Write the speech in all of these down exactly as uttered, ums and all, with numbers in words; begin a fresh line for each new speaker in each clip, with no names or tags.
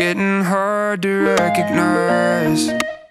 getting hard to recognize.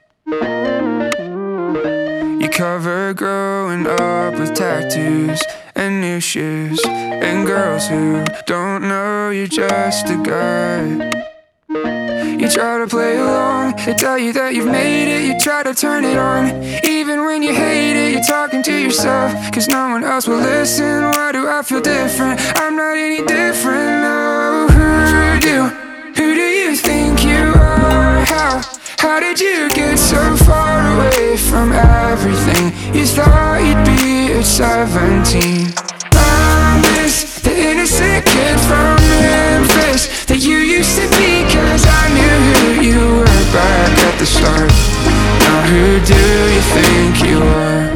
You cover growing up with tattoos and new shoes, and girls who don't know you're just a guy. You try to play along, they tell you that you've made it. You try to turn it on, even when you hate it. You're talking to yourself, cause no one else will listen. Why do I feel different? I'm not any different, no. Who do, who do you think you are? How, how did you get so far away from everything you thought you'd be at seventeen? I miss the innocent kid from Memphis that you used to be, cause I knew who you were back at the start. Now who do you think you are?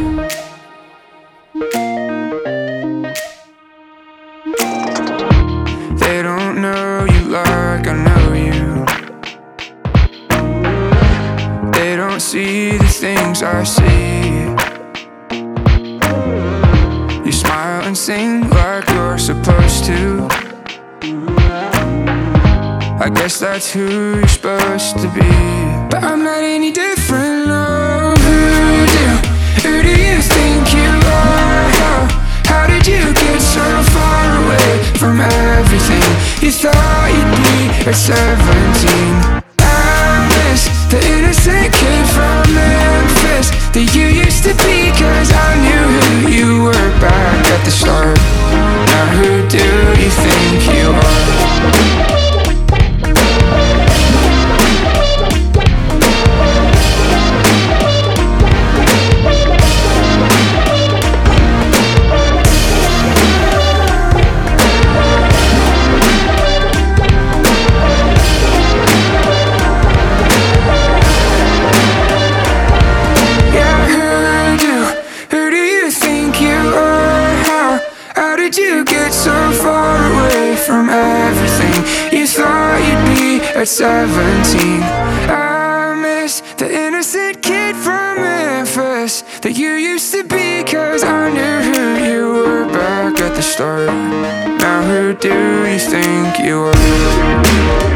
They don't know you like I know you. They don't see the things I see. You smile and sing like you're supposed to. I guess that's who you're supposed to be. But I'm not any different, no. Who do, who do you think you are? How, how did you get so far away from everything you thought you'd be at seventeen? I miss the innocent kid from Memphis that you used to be, cause I knew who you were back at the start. Now who do you think you are? From everything you thought you'd be at seventeen. I miss the innocent kid from Memphis that you used to be, cause I knew who you were back at the start. Now who do you think you are?